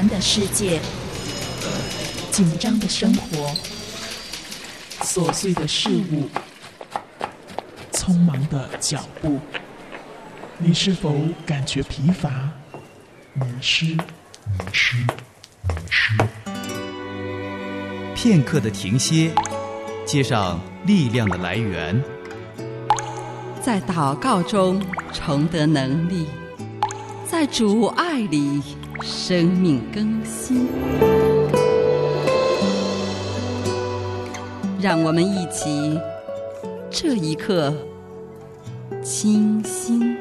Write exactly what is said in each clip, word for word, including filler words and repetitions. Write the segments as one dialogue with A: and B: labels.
A: 繁的世界，紧张的生活，琐碎的事物，匆忙的脚步，你是否感觉疲乏、迷失、迷失、迷失？
B: 片刻的停歇，接上力量的来源，
C: 在祷告中重得能力，在主爱里生命更新。让我们一起这一刻清心。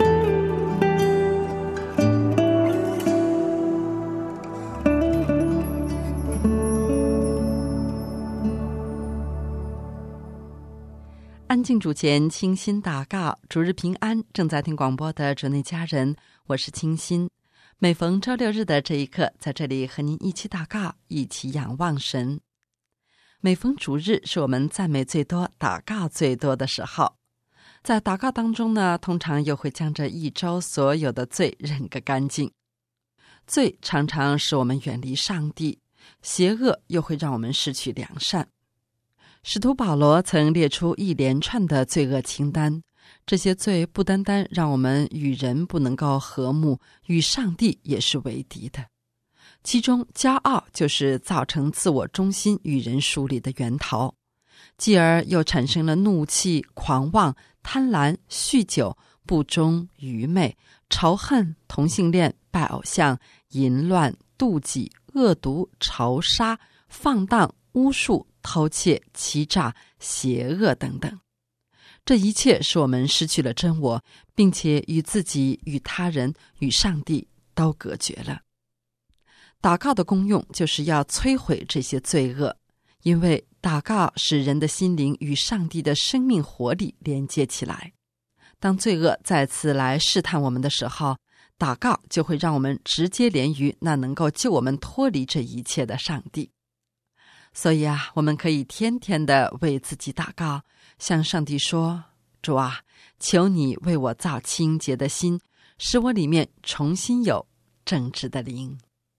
C: 安静主前，清心祷告，主日平安。正在听广播的主内家人，我是清心。每逢周六日的这一刻，在这里和您一起祷告，一起仰望神。每逢主日是我们赞美最多、祷告最多的时候。在祷告当中呢，通常又会将这一周所有的罪认个干净。罪常常使我们远离上帝，邪恶又会让我们失去良善。使徒保罗曾列出一连串的罪恶清单，这些罪不单单让我们与人不能够和睦，与上帝也是为敌的。其中骄傲就是造成自我中心与人疏离的源头，继而又产生了怒气、狂妄、贪婪、酗酒、不忠、愚昧、仇恨、同性恋、拜偶像、淫乱、妒忌、恶毒、仇杀、放荡、巫术、偷窃、欺诈、邪恶等等。这一切使我们失去了真我，并且与自己、与他人、与上帝都隔绝了。祷告的功用就是要摧毁这些罪恶，因为祷告使人的心灵与上帝的生命活力连接起来。当罪恶再次来试探我们的时候，祷告就会让我们直接连于那能够救我们脱离这一切的上帝。所以啊，我们可以天天的为自己祷告，向上帝说：主啊，求你为我造清洁的心，使我里面重新有正直的灵。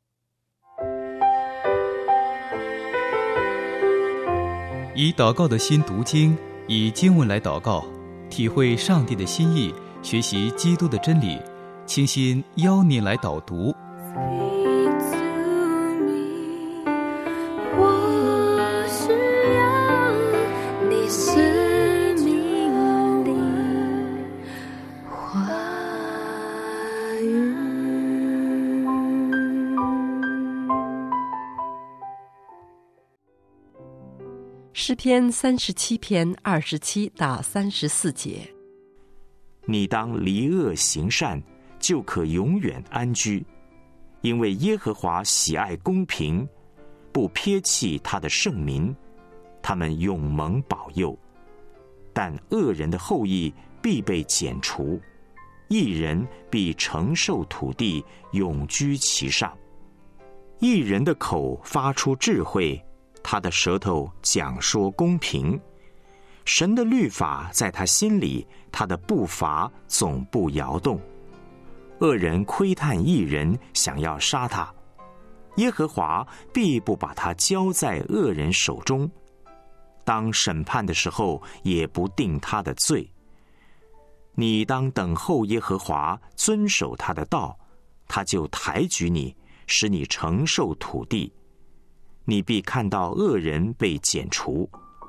B: 以祷告的心读经，以经文来祷告，体会上帝的心意，学习基督的真理。清心邀您来导读。
C: 诗篇三十七篇二十七到三十四节。
D: 你当离恶行善，就可永远安居，因为耶和华喜爱公平，不撇弃他的圣民，他们永蒙保佑。但恶人的后裔必被剪除，义人必承受土地，永居其上。义人的口发出智慧，他的舌头讲说公平。神的律法在他心里，他的步伐总不摇动。恶人窥探义人，想要杀他，耶和华必不把他交在恶人手中。当审判的时候，也不定他的罪。你当等候耶和华，遵守他的道，他就抬举你，使你承受土地。你必看到恶人被剪除。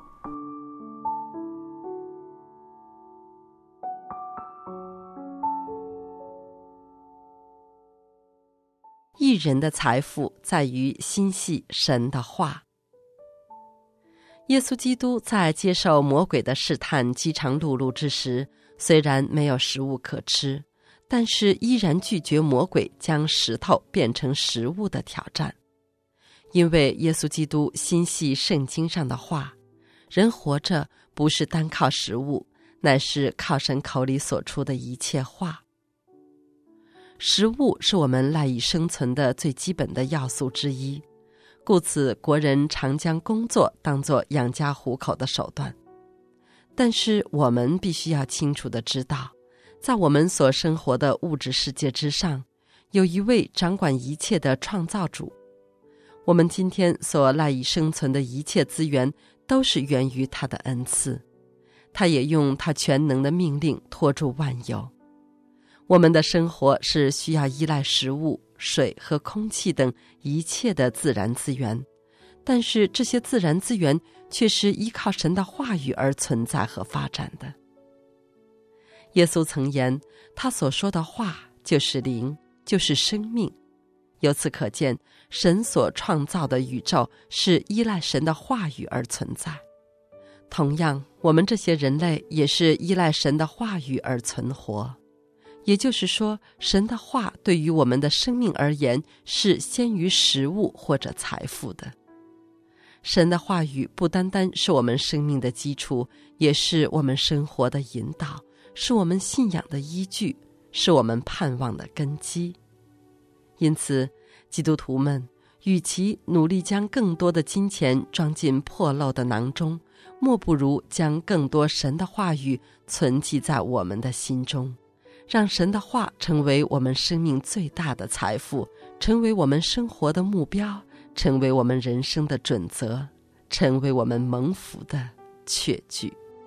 C: 义人的财富在于心系神的话。耶稣基督在接受魔鬼的试探饥肠辘辘之时，虽然没有食物可吃，但是依然拒绝魔鬼将石头变成食物的挑战。因为耶稣基督心系圣经上的话，人活着不是单靠食物，乃是靠神口里所出的一切话。食物是我们赖以生存的最基本的要素之一，故此国人常将工作当作养家糊口的手段。但是我们必须要清楚地知道，在我们所生活的物质世界之上， 有一位掌管一切的创造主。我们今天所赖以生存的一切资源都是源于他的恩赐，他也用他全能的命令托住万有。我们的生活是需要依赖食物、水和空气等一切的自然资源，但是这些自然资源却是依靠神的话语而存在和发展的。耶稣曾言，他所说的话就是灵，就是生命。由此可见，神所创造的宇宙是依赖神的话语而存在。同样，我们这些人类也是依赖神的话语而存活。也就是说，神的话对于我们的生命而言是先于食物或者财富的。神的话语不单单是我们生命的基础，也是我们生活的引导，是我们信仰的依据，是我们盼望的根基。因此，基督徒们与其努力将更多的金钱装进破漏的囊中，莫不如将更多神的话语存记在我们的心中，让神的话成为我们生命最大的财富，成为我们生活的目标，成为我们人生的准则，成为我们蒙福的确据。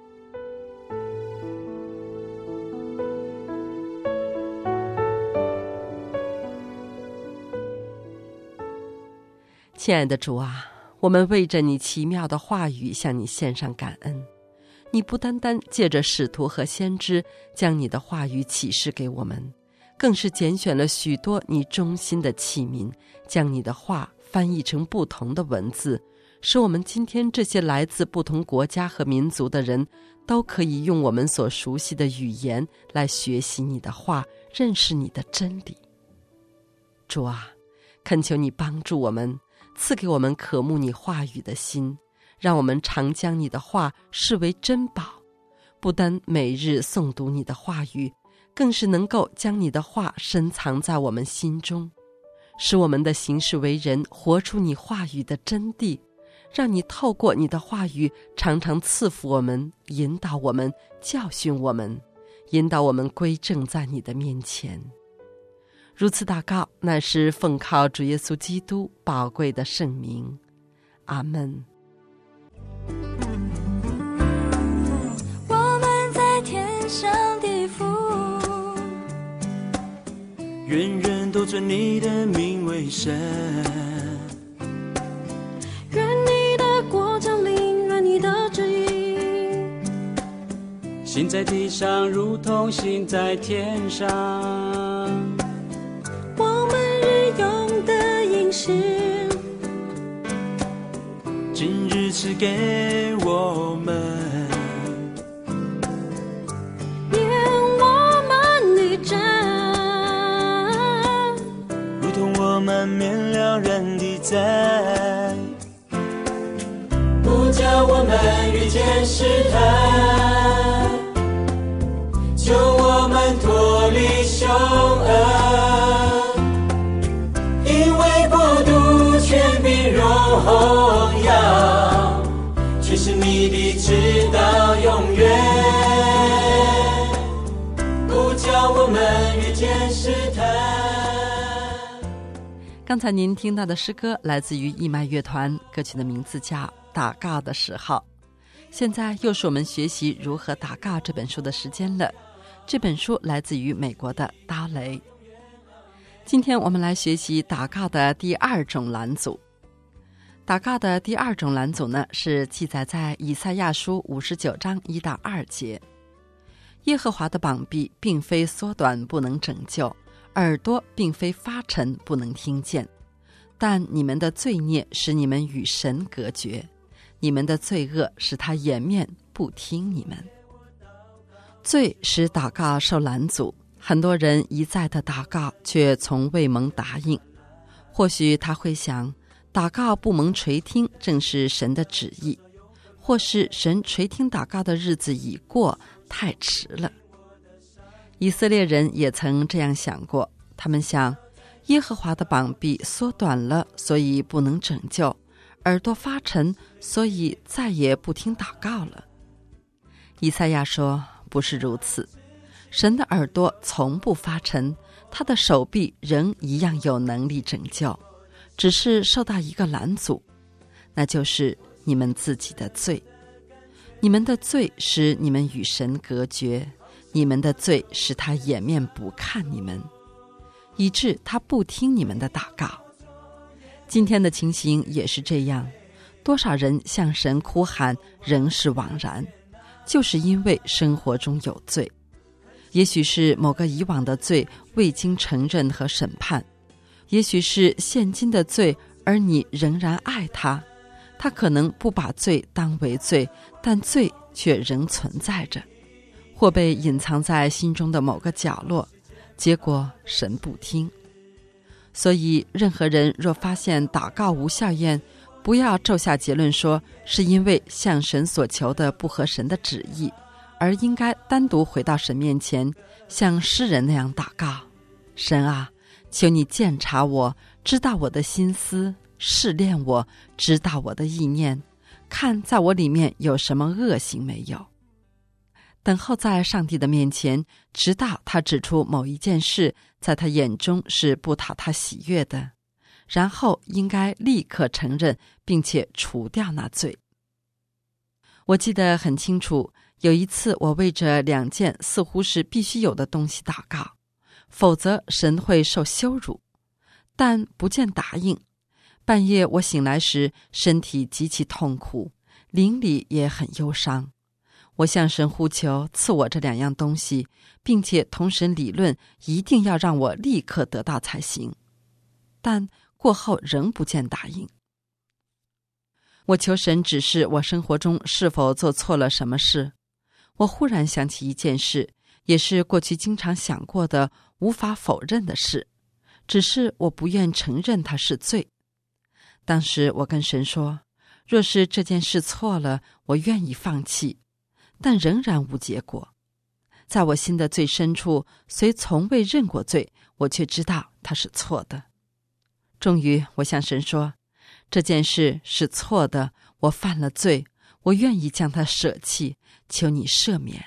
C: 亲爱的主啊，我们为着你奇妙的话语向你献上感恩。你不单单借着使徒和先知将你的话语启示给我们，更是拣选了许多你忠心的器皿，将你的话翻译成不同的文字，使我们今天这些来自不同国家和民族的人都可以用我们所熟悉的语言来学习你的话，认识你的真理。主啊，恳求你帮助我们，赐给我们渴慕你话语的心，让我们常将你的话视为珍宝，不单每日诵读你的话语，更是能够将你的话深藏在我们心中，使我们的行事为人活出你话语的真谛，让你透过你的话语常常赐福我们，引导我们，教训我们，引导我们归正在你的面前。如此祷告，乃是奉靠主耶稣基督宝贵的圣名。阿们。
E: 我们在天上的父，
F: 愿人都尊你的名为神。
E: 愿你的国降临，愿你的旨意
F: 行在地上如同行在天上。
E: 我们日用的饮食，
F: 今日赐给我们，
E: 免我们的债，
F: 如同我们免了人的债。不叫我们遇见试探，救我们脱离凶恶。因为国度、权柄、荣耀，却是你的，直到永远。不叫我们遇见试探。
C: 刚才您听到的诗歌来自于义麦乐团，歌曲的名字叫《祷告的时候》。现在又是我们学习如何祷告这本书的时间了。这本书来自于美国的刀雷。今天我们来学习祷告的第二种栏组。祷告的第二种栏组呢，是记载在以赛亚书五十九章一到二节。耶和华的膀臂并非缩短不能拯救，耳朵并非发沉不能听见，但你们的罪孽使你们与神隔绝，你们的罪恶使他掩面不听你们。罪使祷告受拦阻，很多人一再的祷告却从未蒙答应。或许他会想，祷告不蒙垂听正是神的旨意，或是神垂听祷告的日子已过，太迟了。以色列人也曾这样想过，他们想，耶和华的膀臂缩短了，所以不能拯救，耳朵发沉，所以再也不听祷告了。以赛亚说，不是如此，神的耳朵从不发沉， 他的手臂仍一样有能力拯救，只是受到一个拦阻，那就是你们自己的罪。你们的罪使你们与神隔绝，你们的罪使他掩面不看你们，以致他不听你们的祷告。今天的情形也是这样，多少人向神哭喊仍是枉然，就是因为生活中有罪。也许是某个以往的罪未经承认和审判，也许是现今的罪而你仍然爱他，他可能不把罪当为罪，但罪却仍存在着，或被隐藏在心中的某个角落，结果神不听。所以任何人若发现祷告无效验，不要骤下结论说是因为向神所求的不合神的旨意，而应该单独回到神面前，像诗人那样祷告：神啊，求你鉴察我，知道我的心思，试炼我，知道我的意念，看在我里面有什么恶行没有。等候在上帝的面前，直到他指出某一件事在他眼中是不讨他喜悦的，然后应该立刻承认并且除掉那罪。我记得很清楚，有一次我为着两件似乎是必须有的东西祷告，否则神会受羞辱，但不见答应。半夜我醒来时，身体极其痛苦，灵里也很忧伤。我向神呼求赐我这两样东西，并且同神理论一定要让我立刻得到才行，但过后仍不见答应。我求神指示我生活中是否做错了什么事。我忽然想起一件事，也是过去经常想过的无法否认的事，只是我不愿承认它是罪。当时我跟神说，若是这件事错了，我愿意放弃，但仍然无结果。在我心的最深处，虽从未认过罪，我却知道它是错的。终于我向神说，这件事是错的，我犯了罪，我愿意将它舍弃，求你赦免。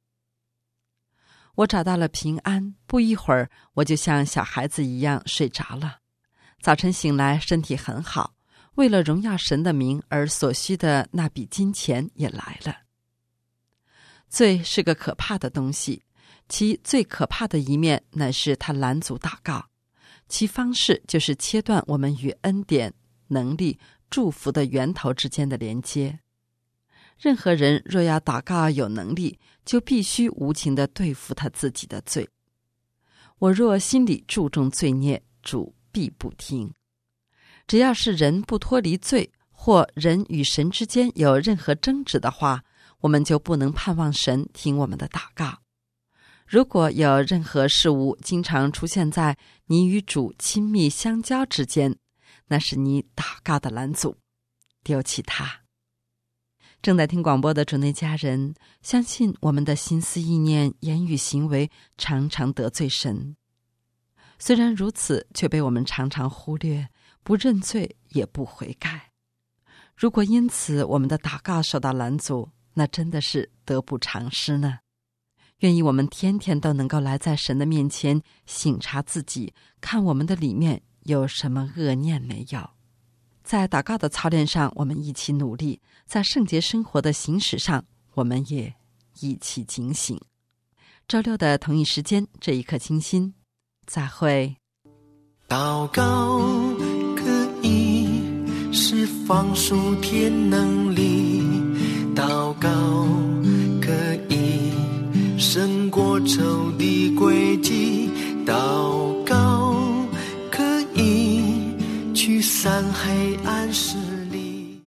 C: 我找到了平安，不一会儿我就像小孩子一样睡着了。早晨醒来，身体很好，为了荣耀神的名而所需的那笔金钱也来了。罪是个可怕的东西，其最可怕的一面乃是它拦阻祷告，其方式就是切断我们与恩典、能力、祝福的源头之间的连接。任何人若要祷告有能力，就必须无情地对付他自己的罪。我若心里注重罪孽，主必不听。只要是人不脱离罪，或人与神之间有任何争执的话，我们就不能盼望神听我们的祷告。如果有任何事物经常出现在你与主亲密相交之间，那是你祷告的拦阻，丢弃它。正在听广播的主内家人，相信我们的心思意念、言语行为常常得罪神。虽然如此，却被我们常常忽略，不认罪也不悔改。如果因此我们的祷告受到拦阻，那真的是得不偿失呢。愿意我们天天都能够来在神的面前省察自己，看我们的里面有什么恶念没有。在祷告的操练上，我们一起努力；在圣洁生活的行使上，我们也一起警醒。周六的同一时间，这一刻清心，再会。
G: 祷告可以释放属天能力，祷告可以胜过仇敌诡计，祷告可以驱散黑暗势